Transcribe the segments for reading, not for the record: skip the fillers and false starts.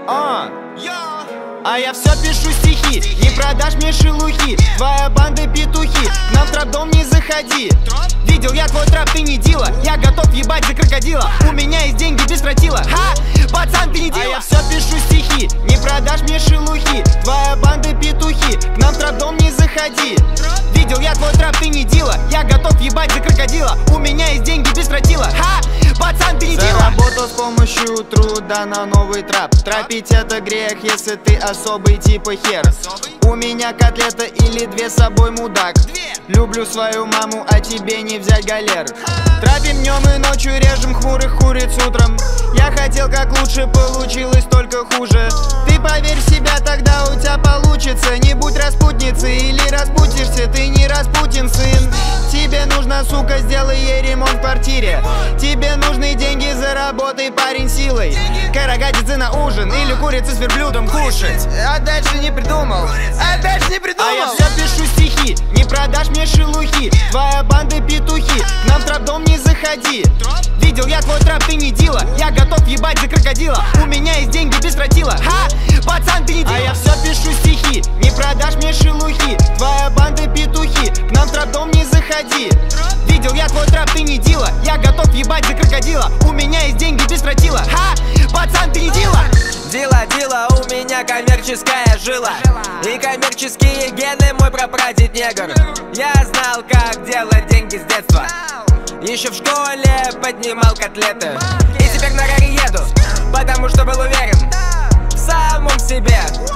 А я все пишу стихи, не продашь мне шелухи. Твоя банда петухи, к нам в трэп-дом не заходи. Видел я твой трап, ты не дила. Я готов ебать за крокодила. У меня есть деньги без тротила. Ха, пацан, ты не дила. А я все пишу стихи, не продашь мне шелухи. Твоя банда петухи, к нам в трэп-дом не заходи. Видел я твой трап, ты не дила. Я готов ебать за крокодила. У меня есть деньги без тротила. Ха, пацан, ты не дила. Заработал с помощью труда на новый трап. Трапить это грех, если ты особый типа хер. У меня котлета или две с собой мудак. Люблю свою маму, а тебе не взять галер. Трапим днем и ночью, режем хмурых куриц утром. Я хотел как лучше, получилось только хуже. Ты поверь в себя, тогда у тебя получится. Не будь распутницей или распутишься, ты не Распутин, сын. Тебе нужно, сука, сделай ей ремонт в квартире. Тебе нужны деньги, заработай, парень, силой. Карагатицы на ужин или курицы с верблюдом кушать. А дальше не придумал. А я все пишу стихи, не продашь мне шелухи. Твоя банда петухи, к нам в трэп-дом не заходи. Видел я твой трап, ты не дила. Я готов ебать за крокодила. У меня есть деньги без тротила. Ха, пацан, ты не дила. А я все пишу стихи, не продашь мне шелухи. Твоя банда петухи, к нам в трэп-дом не заходи. Видел я твой трап, ты не дила. Я готов ебать за крокодила. У меня есть деньги без тротила. Ха, пацан, ты не дила. Дила, у меня коммерческая жила. И коммерческие гены, мой прапрадед негр. Я знал, как делать деньги с детства. Еще в школе поднимал котлеты. И теперь на раре еду, потому что был уверен в самом себе.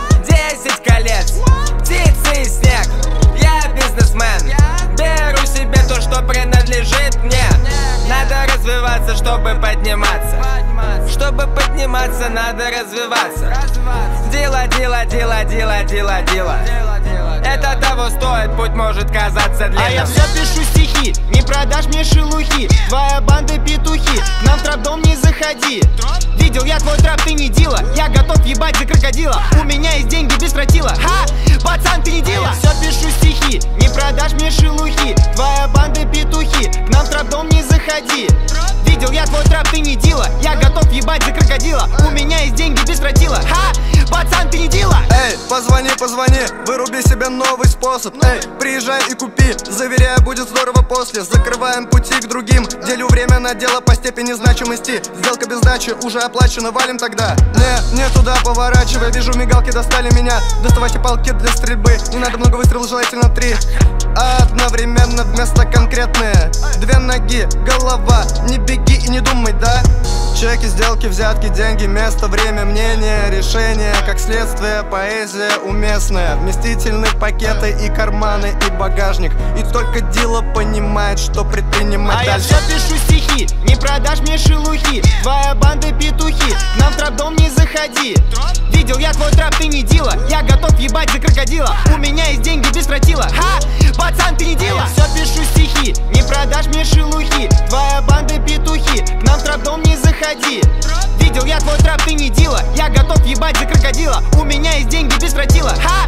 10 колец, птицы и снег. Я бизнесмен, беру себе то, что принадлежит мне. Надо развиваться, чтобы подниматься. Чтобы подниматься, надо развиваться. Дила. Это того стоит, путь может казаться длинным. А я все пишу стихи, не продашь мне шелухи. Твоя банда петухи, к нам в трэп-дом не заходи. Видел я твой трап, ты не дила. Я готов ебать за крокодила. У меня есть деньги без тротила. Ха, пацан, ты не дила. А я все пишу стихи, не продашь мне шелухи. Твоя банда петухи, к нам в трэп-дом не заходи. Видел я твой трап, ты не дила. Я готов ебать за крокодила. У меня есть деньги без тротила. Ха, пацан, ты не дила. Эй, позвони, выруби себе новый способ. Эй, приезжай и купи, заверяю, будет здорово после. Закрываем пути к другим, делю время на дело по степени значимости. Сделка без сдачи уже оплачена, валим тогда. Не туда поворачивай, вижу мигалки достали меня. Доставайте палки для стрельбы, не надо много выстрелов, желательно 3. Одновременно вместо конкретные. 2 ноги, голова, не беги и не думай, да? Чеки, сделки, взятки, деньги, место, время, мнение, решение. Как следствие, поэзия уместная. Вместительные пакеты и карманы, и багажник. И только Дила понимает, что предпринимать а дальше. Я все пишу стихи, не продашь мне шелухи. Твоя банда петухи, к нам в трэп-дом не заходи. Видел я твой трап, ты не дила. Я готов ебать за крокодила. У меня есть деньги без тротила. Ха, пацан, ты не дила. А я все пишу стихи, не продашь мне шелухи. Твоя банда петухи, к нам в трэп-дом не заходи. Видел я твой трап, ты не дила. Я готов ебать за крокодила. У меня есть деньги без тротила. Ха,